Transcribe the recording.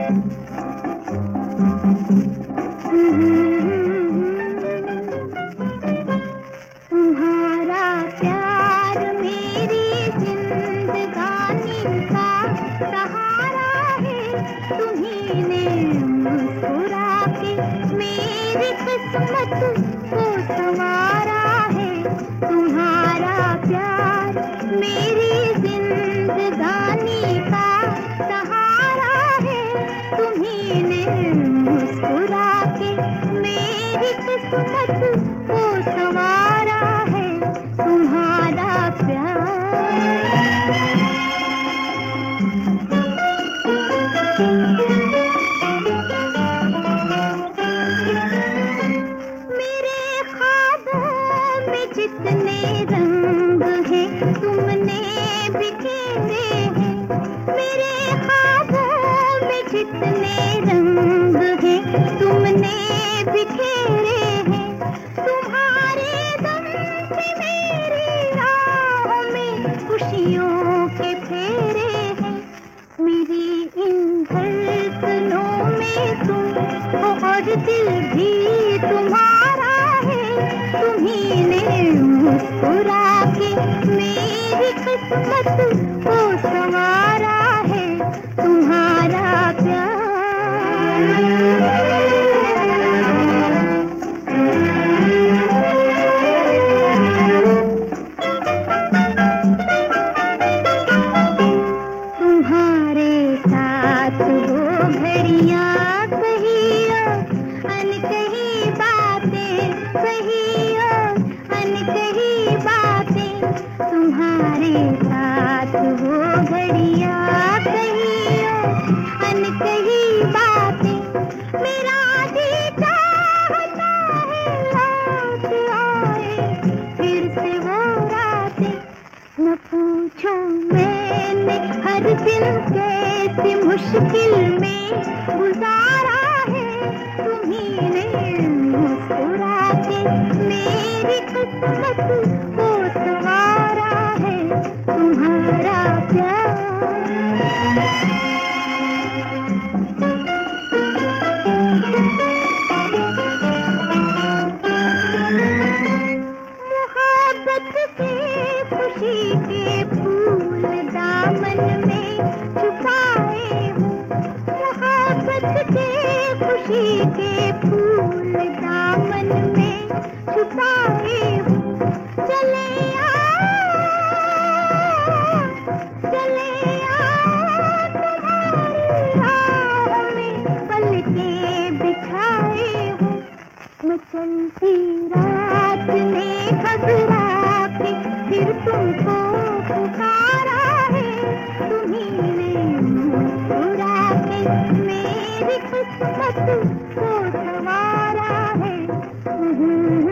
तुम्हारा प्यार मेरी जिंदगानी का सहारा है। तुम्ही ने मुस्कुरा के मेरी किस्मत को संवारा है। तुम्हारा प्यार मेरी जिंदगानी का सहारा है। तुम्ही ने मुस्कुरा के मेरी किस्मत को संवारा है। तुम्हारा प्यार मेरे ख्वाबों में जितने रंग हैं तुमने बिखेरे हैं। मेरे ख्वाबों में जितने रंग हैं तुमने बिखेरे हैं। तुम्हारे दम से मेरी राहों में खुशियों के फेरे हैं। मेरी इन धड़कनों में तुम हो और दिल भी तुम्हारा है। तुम्ही ने मुस्कुरा के मेरी किस्मत को संवारा है। तुम्हारा प्यार तुम्हारे साथ वो घड़ियाँ कहीं अनकही बातें, कहीं अनकही बातें। तुम्हारे साथ वो घड़ियाँ कहीं अनकही बातें। मेरा जी चाहता है लौट आए फिर से वो रातें। न पूछो मैंने हर दिन कैसी मुश्किल में गुजारा है। तुम्ही ने मुस्कुरा के मेरी किस्मत को संवारा है। तुम्हारा प्यार मोहब्बत के खुशी के फूल दामन में छुपाए हूँ। मोहब्बत के खुशी के फूल दामन में छुपाए हूँ। चले आ तुम्हारी राहों में पलकें बिछाए हूँ। मैं चलती रात ने घबरा के फिर तुमको पुकारा है। तुम्ही ने मुस्कुरा के मेरी किस्मत को संवारा है।